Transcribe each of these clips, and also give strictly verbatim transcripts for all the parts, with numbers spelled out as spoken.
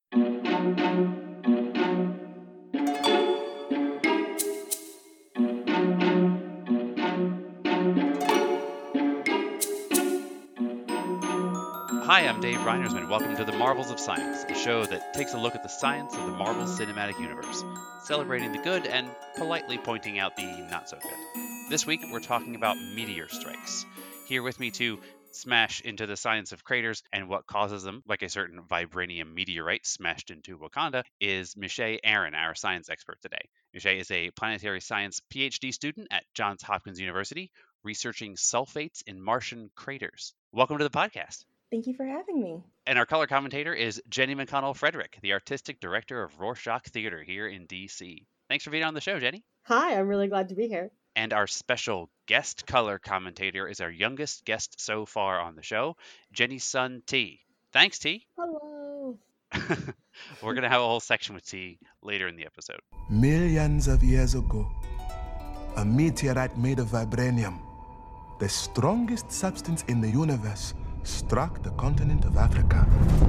Hi, I'm Dave Reinersman. Welcome to the Marvels of Science, a show that takes a look at the science of the Marvel Cinematic Universe, celebrating the good and politely pointing out the not so good. This week, we're talking about meteor strikes. Here with me to smash into the science of craters and what causes them, like a certain vibranium meteorite smashed into Wakanda, is Michelle Aaron, our science expert today. Michelle is a planetary science PhD student at Johns Hopkins University, researching sulfates in Martian craters. Welcome to the podcast. Thank you for having me. And our color commentator is Jenny McConnell Frederick, the artistic director of Rorschach Theater here in D C. Thanks for being on the show, Jenny. Hi, I'm really glad to be here. And our special guest color commentator is our youngest guest so far on the show, Jenny's son, T. Thanks, T. Hello. We're going to have a whole section with T later in the episode. Millions of years ago, a meteorite made of vibranium, the strongest substance in the universe, struck the continent of Africa,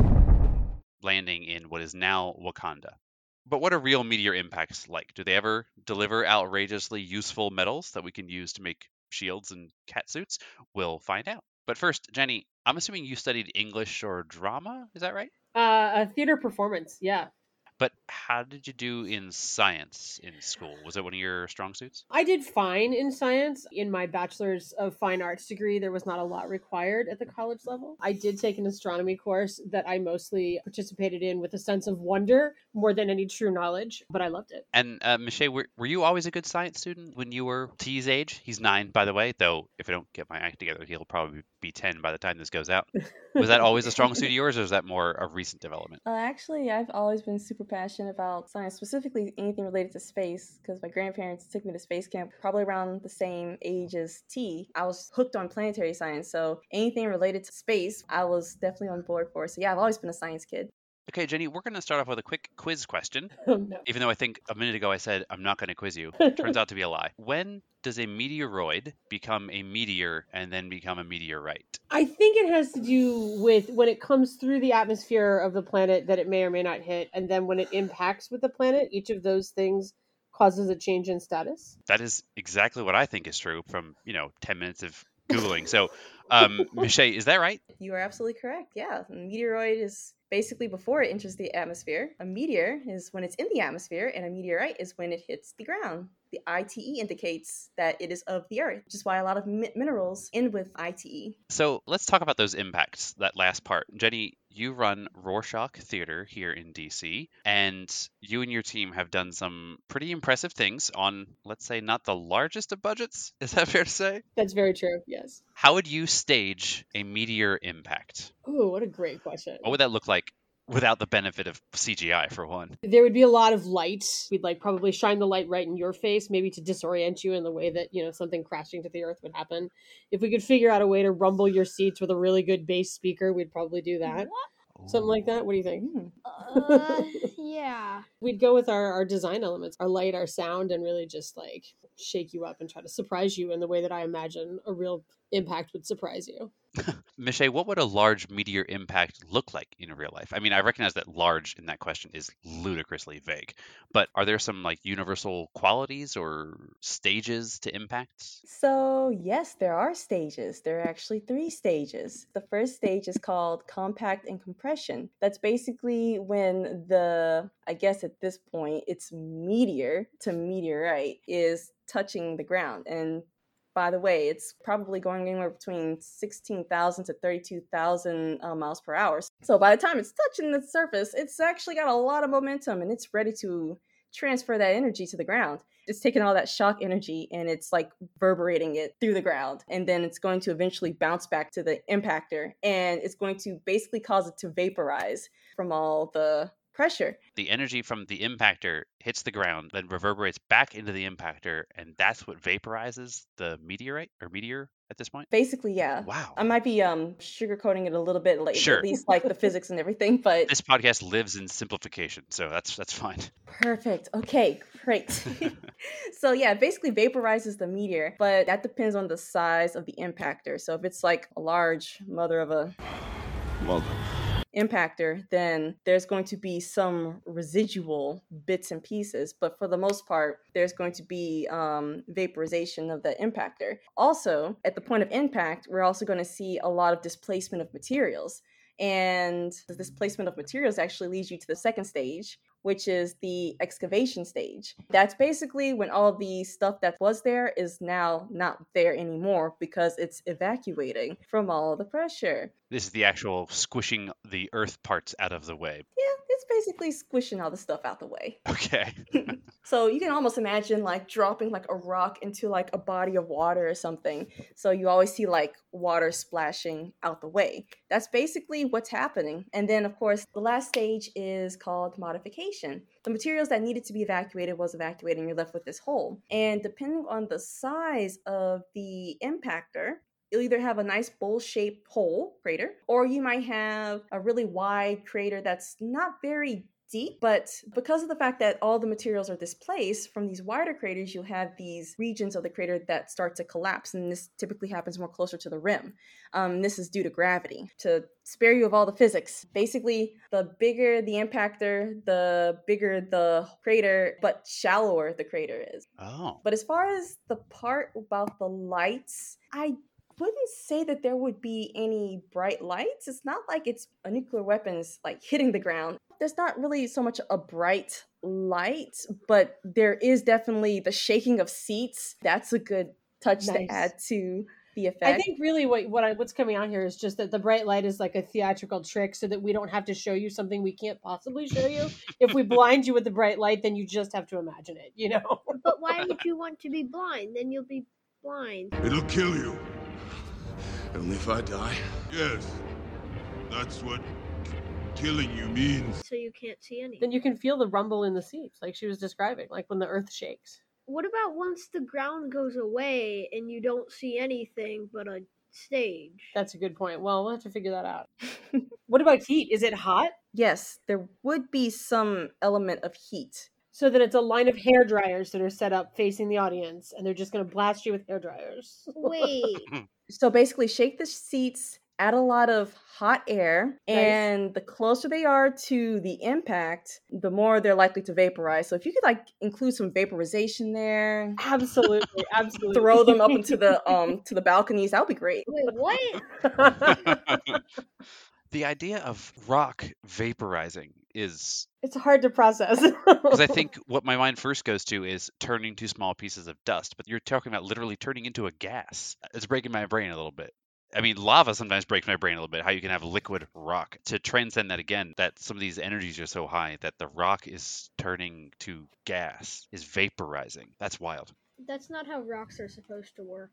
landing in what is now Wakanda. But what are real meteor impacts like? Do they ever deliver outrageously useful metals that we can use to make shields and catsuits? We'll find out. But first, Jenny, I'm assuming you studied English or drama, is that right? Uh, a theater performance, yeah. But how did you do in science in school? Was it one of your strong suits? I did fine in science. In my bachelor's of fine arts degree, there was not a lot required at the college level. I did take an astronomy course that I mostly participated in with a sense of wonder more than any true knowledge, but I loved it. And uh, Michelle, were, were you always a good science student when you were T's age? He's nine, by the way, though if I don't get my act together, he'll probably be ten by the time this goes out. Was that always a strong suit of yours, or is that more a recent development? Uh, actually, I've always been super passionate about science, specifically anything related to space, because my grandparents took me to space camp probably around the same age as T. I was hooked on planetary science, so anything related to space, I was definitely on board for. So yeah, I've always been a science kid. Okay, Jenny, we're going to start off with a quick quiz question. Oh, no. Even though I think a minute ago I said I'm not going to quiz you. Turns out to be a lie. When does a meteoroid become a meteor and then become a meteorite? I think it has to do with when it comes through the atmosphere of the planet that it may or may not hit, and then when it impacts with the planet, each of those things causes a change in status. That is exactly what I think is true from, you know, ten minutes of Googling. So, um, Michelle, is that right? You are absolutely correct. Yeah, a meteoroid is basically before it enters the atmosphere. A meteor is when it's in the atmosphere, and a meteorite is when it hits the ground. The I T E indicates that it is of the Earth, which is why a lot of mi- minerals end with I T E. So let's talk about those impacts, that last part. Jenny, you run Rorschach Theater here in D C, and you and your team have done some pretty impressive things on, let's say, not the largest of budgets. Is that fair to say? That's very true, yes. How would you stage a meteor impact? Oh, what a great question. What would that look like without the benefit of C G I, for one? There would be a lot of light. We'd like probably shine the light right in your face, maybe to disorient you in the way that, you know, something crashing to the earth would happen. If we could figure out a way to rumble your seats with a really good bass speaker, we'd probably do that. Something like that. What do you think? Mm. Uh, yeah. We'd go with our, our design elements, our light, our sound, and really just like shake you up and try to surprise you in the way that I imagine a real impact would surprise you. Michelle, what would a large meteor impact look like in real life? I mean, I recognize that large in that question is ludicrously vague, but are there some like universal qualities or stages to impacts? So yes, there are stages. There are actually three stages. The first stage is called compact and compression. That's basically when the, I guess at this point, it's meteor to meteorite is touching the ground. And by the way, it's probably going anywhere between sixteen thousand to thirty-two thousand uh, miles per hour. So by the time it's touching the surface, it's actually got a lot of momentum and it's ready to transfer that energy to the ground. It's taking all that shock energy and it's like reverberating it through the ground. And then it's going to eventually bounce back to the impactor and it's going to basically cause it to vaporize from all the pressure. The energy from the impactor hits the ground, then reverberates back into the impactor, and that's what vaporizes the meteorite or meteor at this point? Basically, yeah. Wow. I might be um sugarcoating it a little bit, like Sure. at least like the physics and everything, but This podcast lives in simplification, so that's that's fine. perfect. Okay, great. So yeah, it basically vaporizes the meteor, but that depends on the size of the impactor. So if it's like a large mother of a Mother. impactor, then there's going to be some residual bits and pieces. But for the most part, there's going to be um, vaporization of the impactor. Also, at the point of impact, we're also going to see a lot of displacement of materials. And the displacement of materials actually leads you to the second stage, which is the excavation stage. That's basically when all the stuff that was there is now not there anymore because it's evacuating from all the pressure. This is the actual squishing the earth parts out of the way. Yeah, it's basically squishing all the stuff out the way. Okay. So you can almost imagine like dropping like a rock into like a body of water or something. So you always see like water splashing out the way. That's basically what's happening. And then of course, the last stage is called modification. The materials that needed to be evacuated was evacuated and you're left with this hole. And depending on the size of the impactor, you'll either have a nice bowl-shaped hole, crater, or you might have a really wide crater that's not very deep, but because of the fact that all the materials are displaced from these wider craters, you'll have these regions of the crater that start to collapse, and this typically happens more closer to the rim. Um, this is due to gravity. To spare you of all the physics, basically, the bigger the impactor, the bigger the crater, but shallower the crater is. Oh. But as far as the part about the lights, I wouldn't say that there would be any bright lights. It's not like it's a nuclear weapons like hitting the ground. There's not really so much a bright light, but there is definitely the shaking of seats. That's a good touch Nice. to add to the effect. I think really what what I, what's coming out here is just that the bright light is like a theatrical trick so that we don't have to show you something we can't possibly show you. If we blind you with the bright light, then you just have to imagine it, you know? But why would you want to be blind? Then you'll be blind. It'll kill you. Only if I die. Yes, that's what killing you means. So you can't see anything. Then you can feel the rumble in the seats, like she was describing, like when the earth shakes. What about once the ground goes away and you don't see anything but a stage? That's a good point. Well, we'll have to figure that out. What about heat? Is it hot? Yes, there would be some element of heat. So that it's a line of hair dryers that are set up facing the audience, and they're just going to blast you with hair dryers. Wait. So basically, shake the seats, add a lot of hot air, Nice. and the closer they are to the impact, the more they're likely to vaporize. So if you could like include some vaporization there, Absolutely, absolutely. throw them up into the um to the balconies, that would be great. Wait, what? The idea of rock vaporizing is, It's hard to process. because I think what my mind first goes to is turning to small pieces of dust, but you're talking about literally turning into a gas. It's breaking my brain a little bit. I mean, lava sometimes breaks my brain a little bit, how you can have liquid rock. To transcend that again, that some of these energies are so high that the rock is turning to gas, is vaporizing. That's wild. That's not how rocks are supposed to work.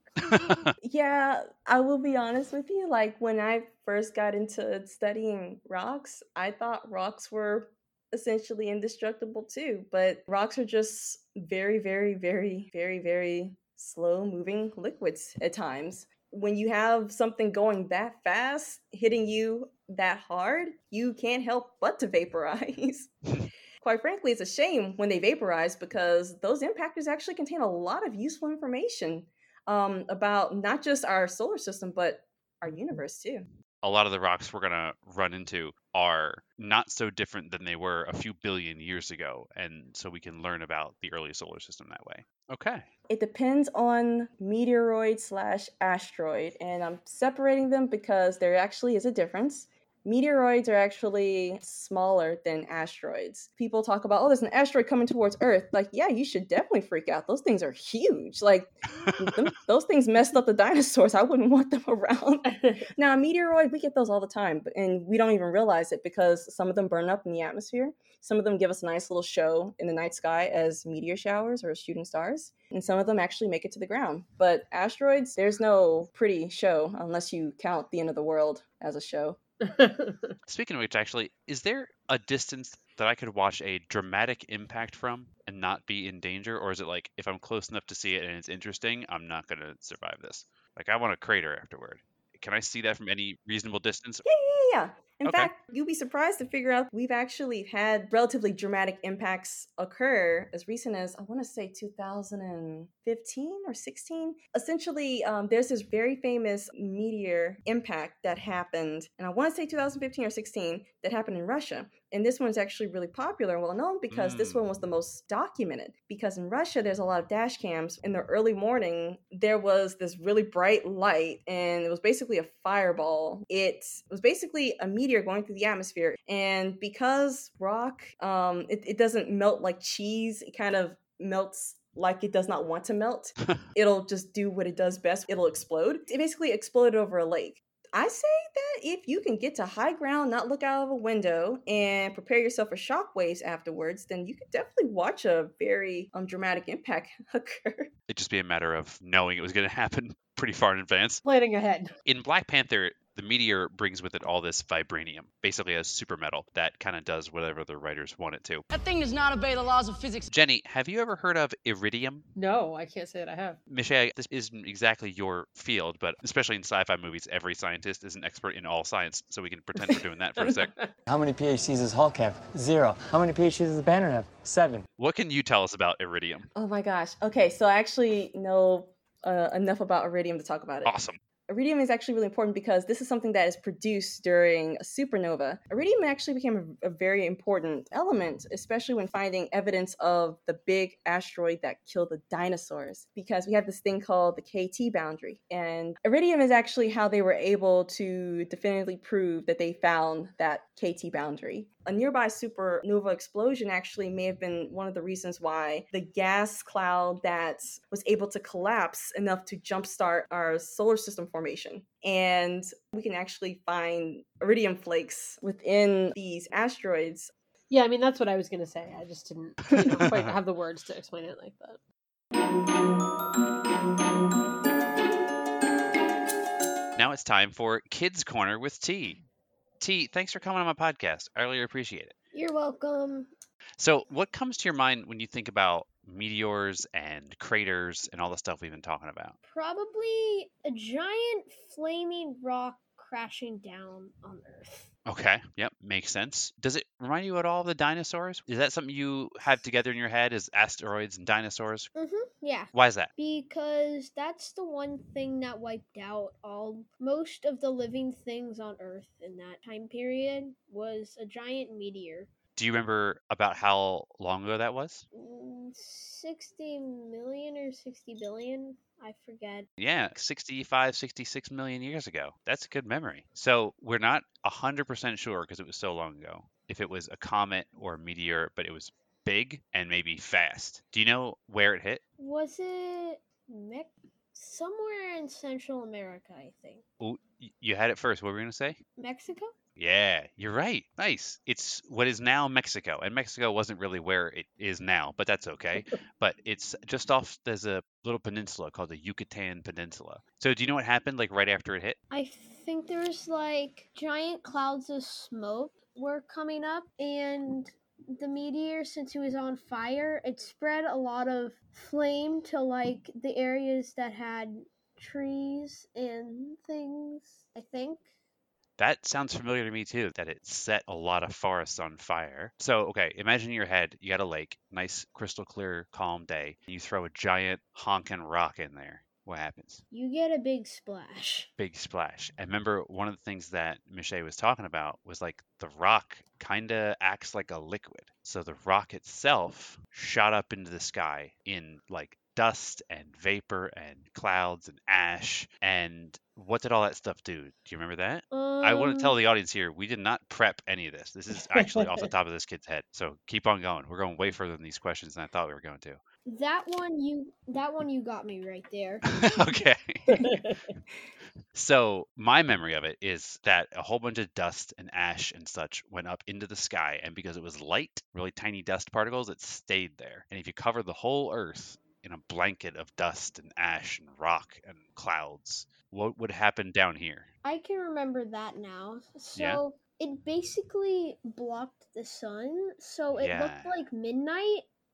Yeah, I will be honest with you. Like when I first got into studying rocks, I thought rocks were essentially indestructible too. But rocks are just very, very, very, very, very slow moving liquids at times. When you have something going that fast, hitting you that hard, you can't help but to vaporize. Quite frankly, it's a shame when they vaporize because those impactors actually contain a lot of useful information um, about not just our solar system, but our universe too. A lot of the rocks we're going to run into are not so different than they were a few billion years ago, and so we can learn about the early solar system that way. Okay. It depends on meteoroid slash asteroid, and I'm separating them because there actually is a difference. Meteoroids are actually smaller than asteroids. People talk about, oh, there's an asteroid coming towards Earth. Like, yeah, you should definitely freak out. Those things are huge. Like, them, those things messed up the dinosaurs. I wouldn't want them around. Now, a meteoroid, we get those all the time, and we don't even realize it because some of them burn up in the atmosphere. Some of them give us a nice little show in the night sky as meteor showers or shooting stars. And some of them actually make it to the ground. But asteroids, there's no pretty show unless you count the end of the world as a show. Speaking of which, actually, is there a distance that I could watch a dramatic impact from and not be in danger? Or is it like, if I'm close enough to see it and it's interesting, I'm not going to survive this? Like, I want a crater afterward. Can I see that from any reasonable distance? Yeah, yeah, yeah. In Okay. fact, you'll be surprised to figure out we've actually had relatively dramatic impacts occur as recent as, I want to say, two thousand fifteen or sixteen. Essentially, um, there's this very famous meteor impact that happened, and I want to say two thousand fifteen or sixteen, that happened in Russia. And this one's actually really popular and well known because mm. this one was the most documented. Because in Russia, there's a lot of dash cams. In the early morning, there was this really bright light, and it was basically a fireball. It was basically a meteor going through the atmosphere. And because rock, um, it, it doesn't melt like cheese, it kind of melts like it does not want to melt. It'll just do what it does best. It'll explode. It basically exploded over a lake. I say that if you can get to high ground, not look out of a window, and prepare yourself for shockwaves afterwards, then you could definitely watch a very um, dramatic impact occur. It'd just be a matter of knowing it was going to happen pretty far in advance. Planning ahead. In Black Panther, the meteor brings with it all this vibranium, basically a super metal that kind of does whatever the writers want it to. That thing does not obey the laws of physics. Jenny, have you ever heard of iridium? No, I can't say that I have. Michelle, this isn't exactly your field, but especially in sci-fi movies, every scientist is an expert in all science, so we can pretend we're doing that for a sec. How many PhDs does Hulk have? Zero. How many PhDs does Banner have? Seven. What can you tell us about iridium? Oh my gosh. Okay, so I actually know uh, enough about iridium to talk about it. Awesome. Iridium is actually really important because this is something that is produced during a supernova. Iridium actually became a, a very important element, especially when finding evidence of the big asteroid that killed the dinosaurs, because we have this thing called the K T boundary. And iridium is actually how they were able to definitively prove that they found that K T boundary. A nearby supernova explosion actually may have been one of the reasons why the gas cloud that was able to collapse enough to jumpstart our solar system formation. And we can actually find iridium flakes within these asteroids. Yeah, I mean, that's what I was going to say. I just didn't you know, quite have the words to explain it like that. Now it's time for Kids Corner with T. T, thanks for coming on my podcast. I really appreciate it. You're welcome. So what comes to your mind when you think about meteors and craters and all the stuff we've been talking about? Probably a giant flaming rock crashing down on Earth. Okay, yep, makes sense. Does it remind you at all of the dinosaurs? Is that something you have together in your head, is asteroids and dinosaurs? Mm-hmm, yeah. Why is that? Because that's the one thing that wiped out all, most of the living things on Earth in that time period was a giant meteor. Do you remember about how long ago that was? sixty million or sixty billion? I forget. Yeah, sixty-five, sixty-six million years ago. That's a good memory. So we're not one hundred percent sure because it was so long ago if it was a comet or a meteor, but it was big and maybe fast. Do you know where it hit? Was it Me- somewhere in Central America, I think. Ooh, you had it first. What were you going to say? Mexico? Yeah, you're right. Nice. It's what is now Mexico. And Mexico wasn't really where it is now, but that's okay. But it's just off, there's a little peninsula called the Yucatan Peninsula. So do you know what happened like right after it hit? I think there's like giant clouds of smoke were coming up, and the meteor, since it was on fire, it spread a lot of flame to like the areas that had trees and things, I think. That sounds familiar to me too, that it set a lot of forests on fire. So, okay, imagine in your head, you got a lake, nice, crystal clear, calm day. You throw a giant honking rock in there. What happens? You get a big splash. Big splash. And remember, one of the things that Michelle was talking about was like the rock kind of acts like a liquid. So the rock itself shot up into the sky in like dust and vapor and clouds and ash. And what did all that stuff do? Do you remember that? Um, I want to tell the audience here, we did not prep any of this. This is actually off the top of this kid's head. So keep on going. We're going way further than these questions than I thought we were going to. That one you that one you got me right there. Okay. So my memory of it is that a whole bunch of dust and ash and such went up into the sky, and because it was light, really tiny dust particles, it stayed there. And if you cover the whole Earth in a blanket of dust and ash and rock and clouds, what would happen down here? I can remember that now. So Yeah. it basically blocked the sun, so it Yeah. looked like midnight.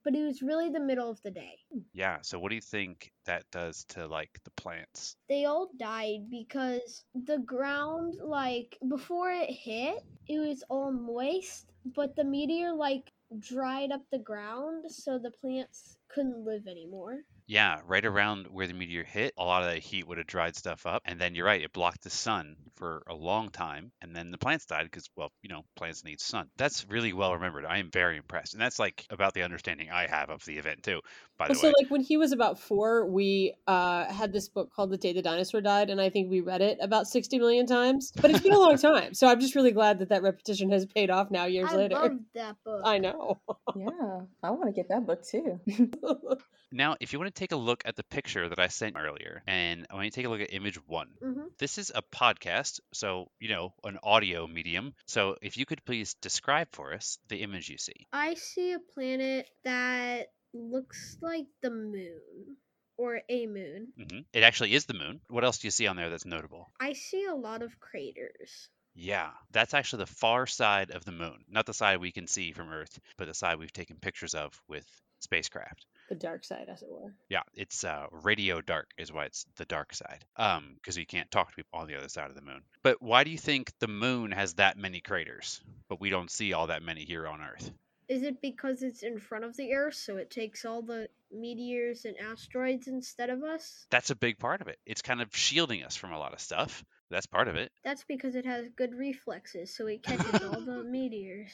but it was really the middle of the day. Yeah, so what do you think that does to, like, the plants? They all died because the ground, like, before it hit, it was all moist, but the meteor, like, dried up the ground, so the plants couldn't live anymore. Yeah, right around where the meteor hit, a lot of that heat would have dried stuff up. And then you're right, it blocked the sun for a long time. And then the plants died because, well, you know, plants need sun. That's really well remembered. I am very impressed. And that's like about the understanding I have of the event, too, by the so way. like when he was about four, we uh, had this book called The Day the Dinosaur Died. And I think we read it about sixty million times. But it's been a long time. So I'm just really glad that that repetition has paid off now years I later. love that book. I know. Yeah, I want to get that book too. Now, if you want to take a look at the picture that I sent earlier, and I want you to take a look at image one. Mm-hmm. This is a podcast, so, you know, an audio medium. So if you could please describe for us the image you see. I see a planet that looks like the moon, or a moon. hmm It actually is the moon. What else do you see on there that's notable? I see a lot of craters. Yeah, that's actually the far side of the moon. Not the side we can see from Earth, but the side we've taken pictures of with spacecraft. The dark side, as it were. Yeah, it's uh, radio dark is why it's the dark side. Um, because you can't talk to people on the other side of the moon. But why do you think the moon has that many craters, but we don't see all that many here on Earth? Is it because it's in front of the Earth, so it takes all the meteors and asteroids instead of us? That's a big part of it. It's kind of shielding us from a lot of stuff. That's part of it. That's because it has good reflexes, so it catches all the meteors.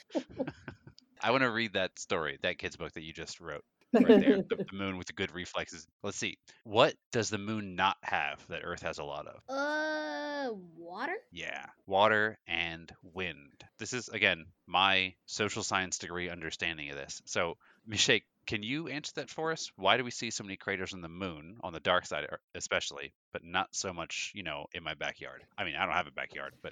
I want to read that story, that kid's book that you just wrote. Right there, the, the moon with the good reflexes. Let's see. What does the moon not have that Earth has a lot of? Uh, water? Yeah, water and wind. This is, again, my social science degree understanding of this. So, Mishake, can you answer that for us? Why do we see so many craters on the moon, on the dark side especially, but not so much, you know, in my backyard? I mean, I don't have a backyard, but...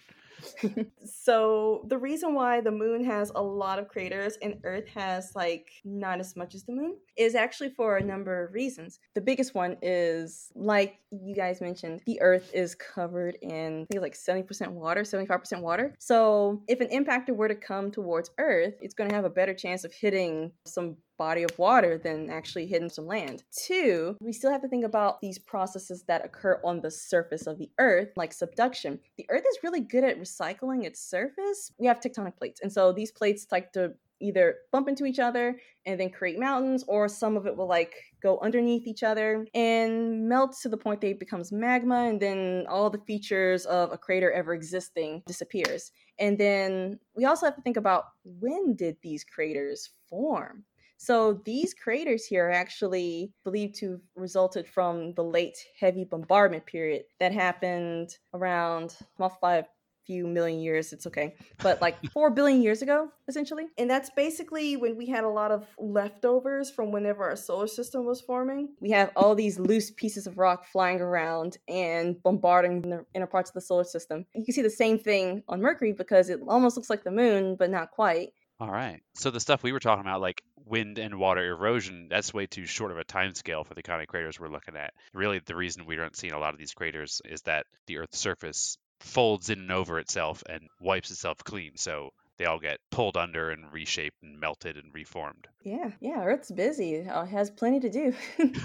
So the reason why the moon has a lot of craters and Earth has like not as much as the moon is actually for a number of reasons. The biggest one is, like you guys mentioned, the Earth is covered in, I think, like seventy percent water, seventy-five percent water. So if an impactor were to come towards Earth, it's going to have a better chance of hitting some body of water than actually hitting some land. Two, we still have to think about these processes that occur on the surface of the Earth, like subduction. The Earth is really good at recycling its surface. We have tectonic plates, and so these plates like to either bump into each other and then create mountains, or some of it will like go underneath each other and melt to the point that it becomes magma, and then all the features of a crater ever existing disappears. And then we also have to think about, when did these craters form? So these craters here are actually believed to have resulted from the late heavy bombardment period that happened around, off by a few million years, it's okay, but like four billion years ago, essentially. And that's basically when we had a lot of leftovers from whenever our solar system was forming. We have all these loose pieces of rock flying around and bombarding the inner parts of the solar system. You can see the same thing on Mercury because it almost looks like the moon, but not quite. All right. So the stuff we were talking about, like wind and water erosion, that's way too short of a time scale for the kind of craters we're looking at. Really, the reason we aren't seeing a lot of these craters is that the Earth's surface folds in and over itself and wipes itself clean. So they all get pulled under and reshaped and melted and reformed. Yeah, yeah, Earth's busy. It has plenty to do.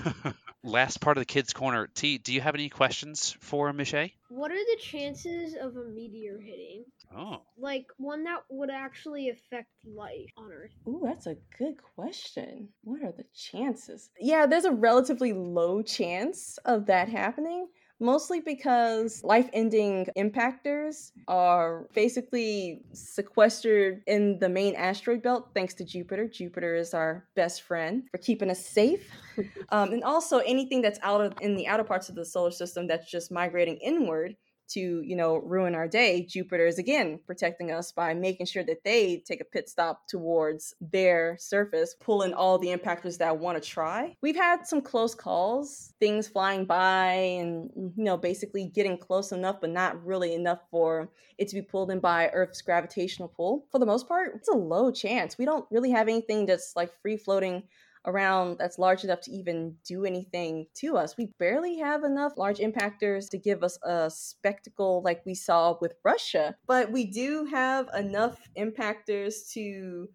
Last part of the Kids Corner. T, do you have any questions for Michelle? What are the chances of a meteor hitting? Oh. Like, one that would actually affect life on Earth? Ooh, that's a good question. What are the chances? Yeah, there's a relatively low chance of that happening. Mostly because life-ending impactors are basically sequestered in the main asteroid belt thanks to Jupiter. Jupiter is our best friend for keeping us safe. Um, and also anything that's out of in the outer parts of the solar system that's just migrating inward to, you know, ruin our day, Jupiter is again protecting us by making sure that they take a pit stop towards their surface, pulling all the impactors that want to try. We've had some close calls, things flying by and, you know, basically getting close enough, but not really enough for it to be pulled in by Earth's gravitational pull. For the most part, it's a low chance. We don't really have anything that's like free floating around that's large enough to even do anything to us. We barely have enough large impactors to give us a spectacle like we saw with Russia, but we do have enough impactors to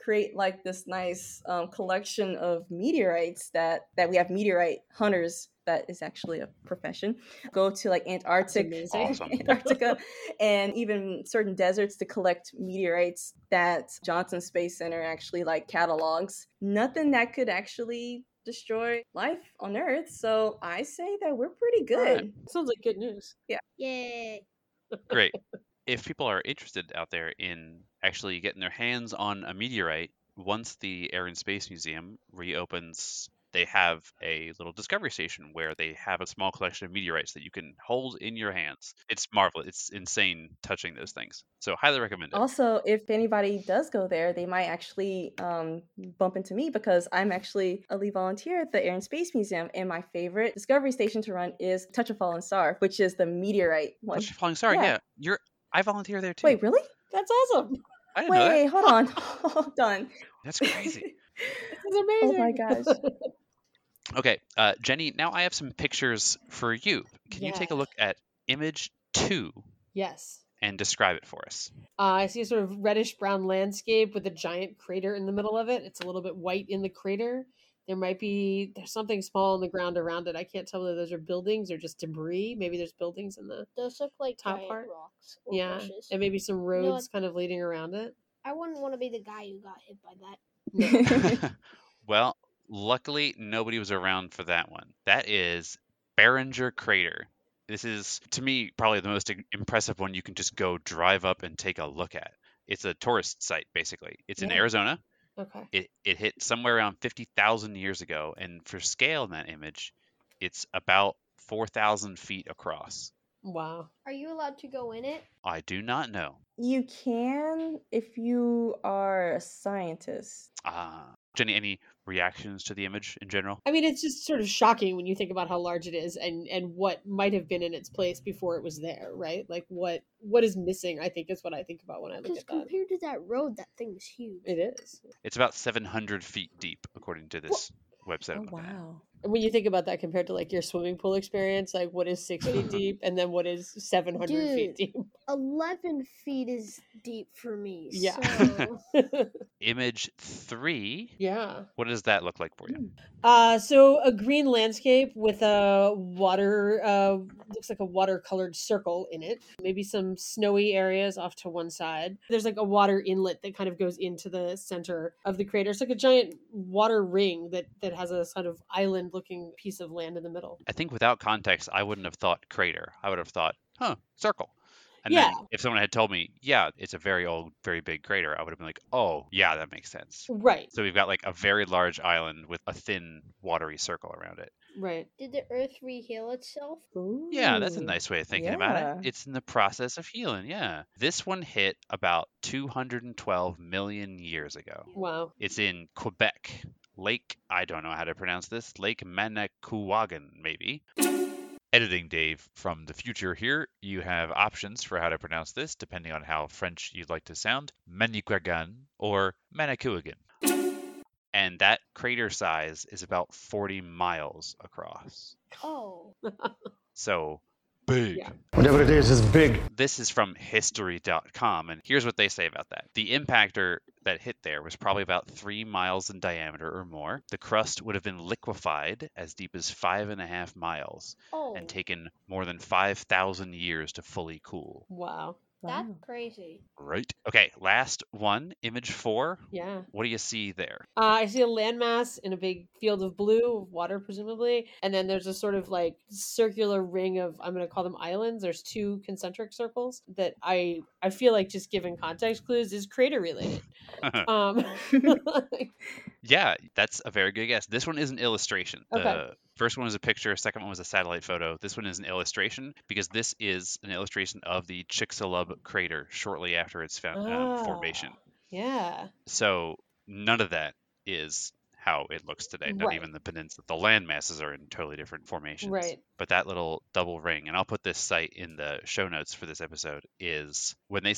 create like this nice um, collection of meteorites that that we have meteorite hunters. That is actually a profession. Go to like Antarctic, Awesome. Antarctica, and even certain deserts to collect meteorites that Johnson Space Center actually like catalogs. Nothing that could actually destroy life on Earth. So I say that we're pretty good. Right. Sounds like good news. Yay. Great. If people are interested out there in actually getting their hands on a meteorite, once the Air and Space Museum reopens, they have a little discovery station where they have a small collection of meteorites that you can hold in your hands. It's marvelous. It's insane touching those things. So highly recommend it. Also, if anybody does go there, they might actually um, bump into me because I'm actually a lead volunteer at the Air and Space Museum, and my favorite discovery station to run is Touch a Fallen Star, which is the meteorite one. Touch a Falling Star, Yeah. yeah. You're I volunteer there too. Wait, really? That's awesome. I didn't know Wait, that. hold on. Hold on. That's crazy. This is amazing. Oh my gosh. Okay, uh, Jenny, now I have some pictures for you. Can you take a Yeah. look at image two Yes. and describe it for us? Uh, I see a sort of reddish brown landscape with a giant crater in the middle of it. It's a little bit white in the crater. There might be there's something small on the ground around it. I can't tell whether those are buildings or just debris. Maybe there's buildings in the Those look like Top giant part? rocks or yeah, bushes. and maybe some roads what? kind of leading around it. I wouldn't want to be the guy who got hit by that. Well, luckily nobody was around for that one. That is Barringer Crater. This is, to me, probably the most i- impressive one you can just go drive up and take a look at. It's a tourist site, basically. It's in Yeah. Arizona. Okay. It, it hit somewhere around fifty thousand years ago, and for scale in that image, it's about four thousand feet across. Wow. Are you allowed to go in it? I do not know. You can if you are a scientist. Ah, Jenny, any reactions to the image in general? I mean, it's just sort of shocking when you think about how large it is and and what might have been in its place before it was there, right? Like what what is missing, I think is what I think about when I look Because at that. compared to that road, that thing is huge. It is. It's about seven hundred feet deep, according to this website. Oh I'm looking at. wow. And when you think about that compared to like your swimming pool experience, like what is six feet deep and then what is seven hundred feet Dude. deep? eleven feet is deep for me. Yeah. So Image three. Yeah. What does that look like for you? Uh, so a green landscape with a water, uh, looks like a watercolored circle in it. Maybe some snowy areas off to one side. There's like a water inlet that kind of goes into the center of the crater. It's like a giant water ring that that has a sort of island-looking piece of land in the middle. I think without context, I wouldn't have thought crater. I would have thought, huh, circle. And Yeah. then if someone had told me, yeah, it's a very old, very big crater, I would have been like, oh, yeah, that makes sense. Right. So we've got like a very large island with a thin, watery circle around it. Right. did the Earth reheal itself? Yeah, that's a Ooh. nice way of thinking about Yeah. it. It's in the process of healing, yeah. This one hit about two hundred twelve million years ago. Wow. It's in Quebec. Lake, I don't know how to pronounce this, Lake Manicouagan, maybe. Editing Dave from the future here. You have options for how to pronounce this, depending on how French you'd like to sound. Manicouagan or Manicouagan. And that crater size is about forty miles across. Oh. So, big. Yeah. Whatever it is, is big. This is from history dot com, and here's what they say about that. The impactor that hit there was probably about three miles in diameter or more. The crust would have been liquefied as deep as five and a half miles Oh. and taken more than five thousand years to fully cool. Wow. That's Wow. crazy. Right. Okay, last one, image four. Yeah. What do you see there? Uh, I see a landmass in a big field of blue, of water presumably, and then there's a sort of like circular ring of I'm going to call them islands. There's two concentric circles that I I feel like just given context clues is crater related. um, Yeah, that's a very good guess. This one is an illustration. The Okay. first one was a picture, second one was a satellite photo. This one is an illustration because this is an illustration of the Chicxulub crater shortly after its found, um, formation. Ah, yeah. So none of that is how it looks today. Not Right. even the peninsula. The land masses are in totally different formations. Right. But that little double ring, and I'll put this site in the show notes for this episode, is when they say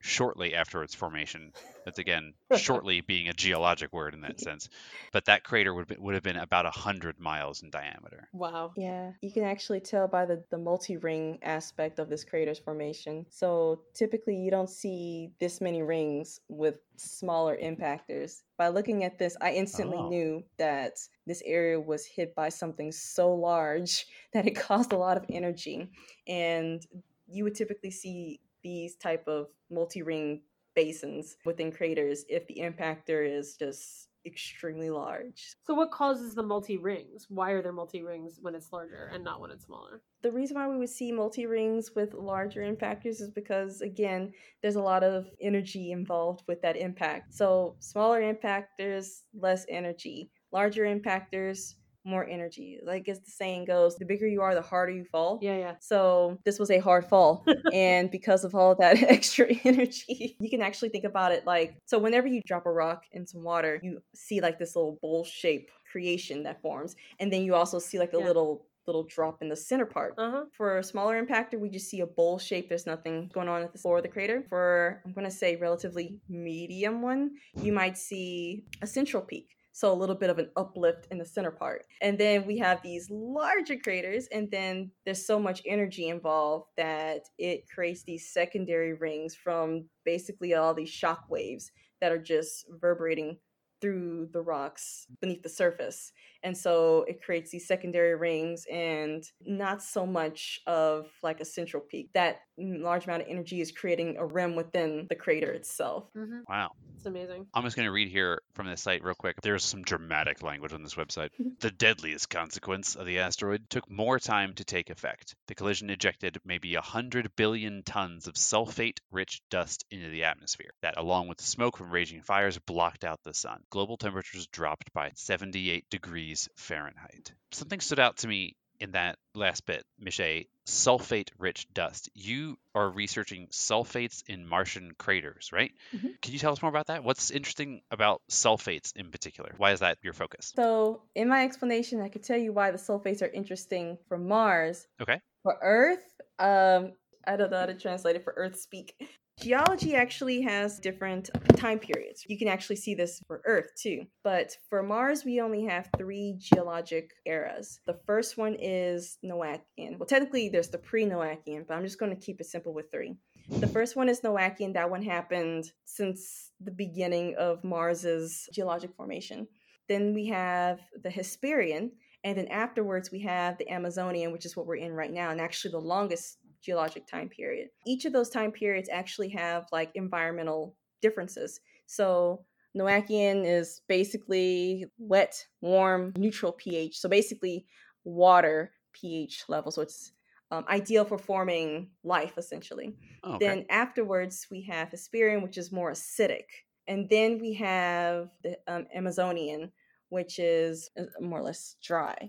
shortly after its formation. That's again, shortly being a geologic word in that sense. But that crater would, be, would have been about one hundred miles in diameter. Wow. Yeah, you can actually tell by the, the multi-ring aspect of this crater's formation. So typically you don't see this many rings with smaller impactors. By looking at this, I instantly Oh. knew that this area was hit by something so large that it caused a lot of energy. And you would typically see these type of multi-ring basins within craters if the impactor is just extremely large. So what causes the multi-rings? Why are there multi-rings when it's larger and not when it's smaller? The reason why we would see multi-rings with larger impactors is because, again, there's a lot of energy involved with that impact. So smaller impactors, less energy. Larger impactors, more energy. Like as the saying goes, the bigger you are, the harder you fall. Yeah, yeah. So this was a hard fall. And because of all that extra energy, you can actually think about it like, so whenever you drop a rock in some water, you see like this little bowl shape creation that forms. And then you also see like the Yeah. little little drop in the center part. Uh-huh. For a smaller impactor, we just see a bowl shape. There's nothing going on at the floor of the crater. For, I'm going to say, relatively medium one, you might see a central peak. So a little bit of an uplift in the center part. And then we have these larger craters, and then there's so much energy involved that it creates these secondary rings from basically all these shock waves that are just reverberating through the rocks beneath the surface. And so it creates these secondary rings and not so much of like a central peak. That large amount of energy is creating a rim within the crater itself. Mm-hmm. Wow. It's amazing. I'm just going to read here from this site real quick. There's some dramatic language on this website. The deadliest consequence of the asteroid took more time to take effect. The collision ejected maybe one hundred billion tons of sulfate-rich dust into the atmosphere. That, along with the smoke from raging fires, blocked out the sun. Global temperatures dropped by seventy-eight degrees Fahrenheit. Something stood out to me in that last bit, Michelle, sulfate-rich dust. You are researching sulfates in Martian craters, right? Mm-hmm. Can you tell us more about that? What's interesting about sulfates in particular? Why is that your focus? So in my explanation, I could tell you why the sulfates are interesting for Mars. Okay. For Earth, um, I don't know how to translate it for Earth speak. Geology actually has different time periods. You can actually see this for Earth too. But for Mars, we only have three geologic eras. The first one is Noachian. Well, technically there's the pre-Noachian, but I'm just going to keep it simple with three. The first one is Noachian. That one happened since the beginning of Mars's geologic formation. Then we have the Hesperian, and then afterwards we have the Amazonian, which is what we're in right now, and actually the longest geologic time period. Each of those time periods actually have like environmental differences. So Noachian is basically wet, warm, neutral pH. So basically water pH level. So it's um, ideal for forming life, essentially. Oh, okay. Then afterwards we have Hesperian, which is more acidic. And then we have the um, Amazonian, which is more or less dry.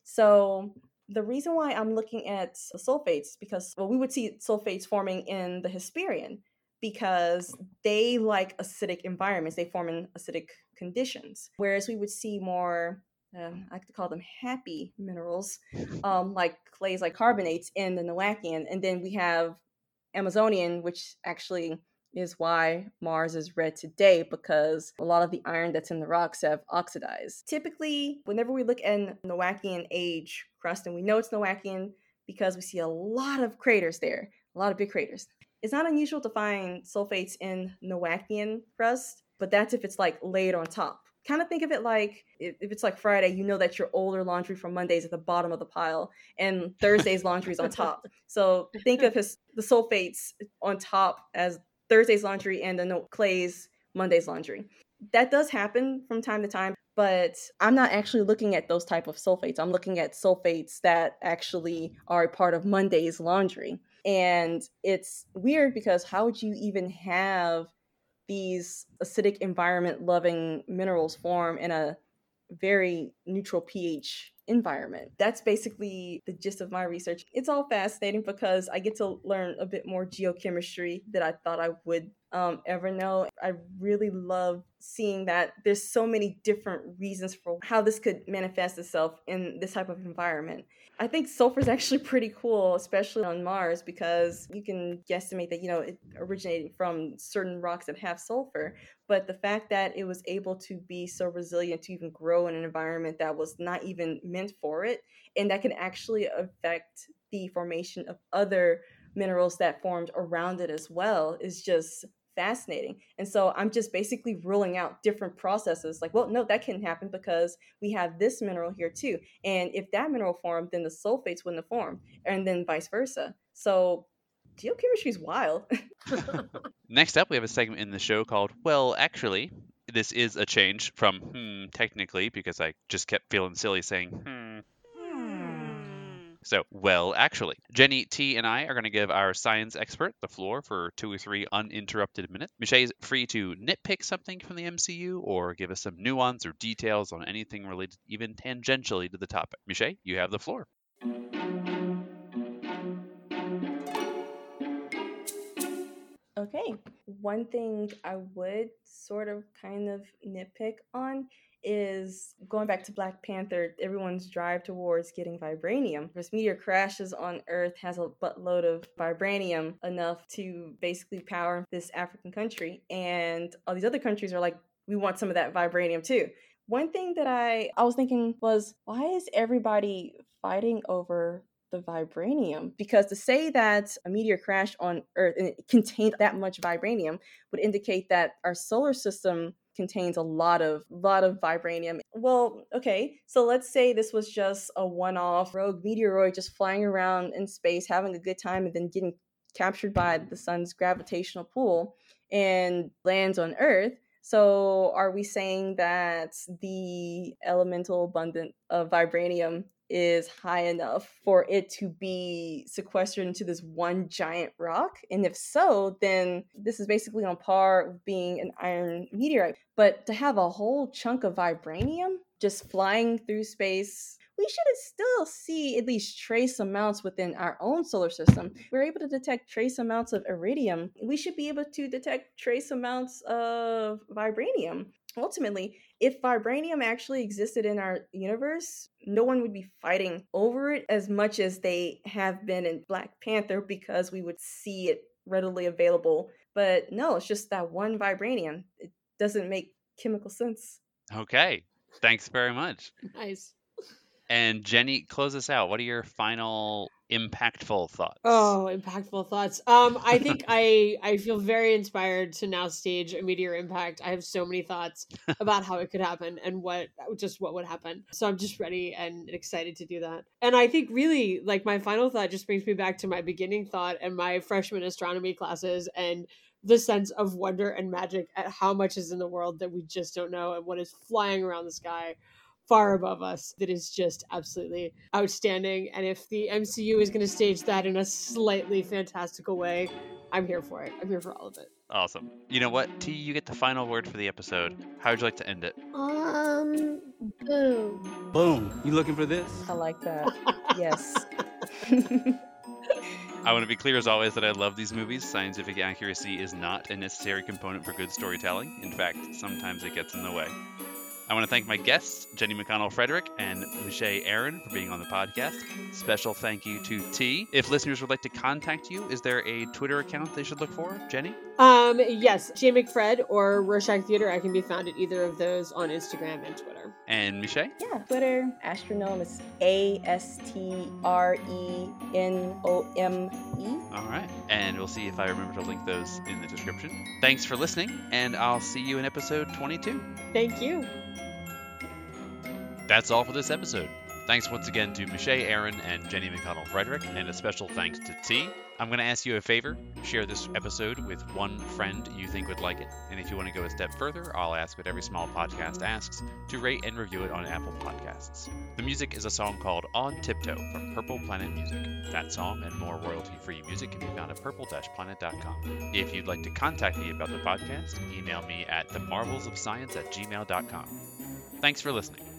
So the reason why I'm looking at sulfates is because, well, we would see sulfates forming in the Hesperian because they like acidic environments. They form in acidic conditions. Whereas we would see more, uh, I like to call them happy minerals, um, like clays, like carbonates in the Noachian. And then we have Amazonian, which actually is why Mars is red today, because a lot of the iron that's in the rocks have oxidized. Typically, whenever we look at Noachian age crust, and we know it's Noachian because we see a lot of craters there, a lot of big craters. It's not unusual to find sulfates in Noachian crust, but that's if it's like laid on top. Kind of think of it like, if it's like Friday, you know that your older laundry from Monday's at the bottom of the pile, and Thursday's laundry is on top. So think of his, the sulfates on top as Thursday's laundry and the no- Clay's Monday's laundry. That does happen from time to time, but I'm not actually looking at those type of sulfates. I'm looking at sulfates that actually are a part of Monday's laundry. And it's weird because how would you even have these acidic environment loving minerals form in a very neutral pH environment? That's basically the gist of my research. It's all fascinating because I get to learn a bit more geochemistry that I thought I would um, ever know. I really love seeing that there's so many different reasons for how this could manifest itself in this type of environment. I think sulfur is actually pretty cool, especially on Mars, because you can guesstimate that, you know, it originated from certain rocks that have sulfur. But the fact that it was able to be so resilient to even grow in an environment that was not even meant for it, and that can actually affect the formation of other minerals that formed around it as well, is just fascinating. And so I'm just basically ruling out different processes. Like, well, no, that can't happen because we have this mineral here too. And if that mineral formed, then the sulfates wouldn't have formed, and then vice versa. So geochemistry is wild. Next up, we have a segment in the show called Well, Actually. This is a change from hmm, technically, because I just kept feeling silly saying hmm. So, well, actually, Jenny, T, and I are going to give our science expert the floor for two or three uninterrupted minutes. Michelle is free to nitpick something from the M C U or give us some nuance or details on anything related even tangentially to the topic. Michelle, you have the floor. Okay, one thing I would sort of kind of nitpick on is going back to Black Panther, everyone's drive towards getting vibranium. This meteor crashes on Earth, has a buttload of vibranium, enough to basically power this African country. And all these other countries are like, we want some of that vibranium too. One thing that I, I was thinking was, why is everybody fighting over the vibranium? Because to say that a meteor crashed on Earth and it contained that much vibranium would indicate that our solar system contains a lot of lot of vibranium. Well, okay, so let's say this was just a one-off rogue meteoroid just flying around in space, having a good time, and then getting captured by the sun's gravitational pull and lands on Earth. So are we saying that the elemental abundance of vibranium is high enough for it to be sequestered into this one giant rock? And if so, then this is basically on par with being an iron meteorite. But to have a whole chunk of vibranium just flying through space, we should still see at least trace amounts within our own solar system. We're able to detect trace amounts of iridium. We should be able to detect trace amounts of vibranium. Ultimately, if vibranium actually existed in our universe, no one would be fighting over it as much as they have been in Black Panther, because we would see it readily available. But no, it's just that one vibranium. It doesn't make chemical sense. Okay, thanks very much. Nice. And Jenny, close us out. What are your final impactful thoughts? Oh, impactful thoughts. Um, I think I I feel very inspired to now stage a meteor impact. I have so many thoughts about how it could happen and what just what would happen. So I'm just ready and excited to do that. And I think really, like, my final thought just brings me back to my beginning thought and my freshman astronomy classes and the sense of wonder and magic at how much is in the world that we just don't know and what is flying around the sky far above us that is just absolutely outstanding. And if the M C U is going to stage that in a slightly fantastical way, I'm here for it. I'm here for all of it. Awesome. You know what, T, you get the final word for the episode. How would you like to end it? Um, boom. Boom. You looking for this? I like that. Yes. I want to be clear as always that I love these movies. Scientific accuracy is not a necessary component for good storytelling. In fact, sometimes it gets in the way. I want to thank my guests, Jenny McConnell Frederick and Michelle Aaron, for being on the podcast. Special thank you to T. If listeners would like to contact you, is there a Twitter account they should look for, Jenny? Um, yes, J McFred or Rorschach Theater. I can be found at either of those on Instagram and Twitter. And Michelle? Yeah, Twitter, Astronome is A S T R E N O M E. All right. And we'll see if I remember to link those in the description. Thanks for listening, and I'll see you in episode twenty-two. Thank you. That's all for this episode. Thanks once again to Michelle Aaron and Jenny McConnell Frederick, and a special thanks to T. I'm going to ask you a favor. Share this episode with one friend you think would like it. And if you want to go a step further, I'll ask what every small podcast asks, to rate and review it on Apple Podcasts. The music is a song called On Tiptoe from Purple Planet Music. That song and more royalty-free music can be found at purple dash planet dot com. If you'd like to contact me about the podcast, email me at the marvels of science at gmail dot com. Thanks for listening.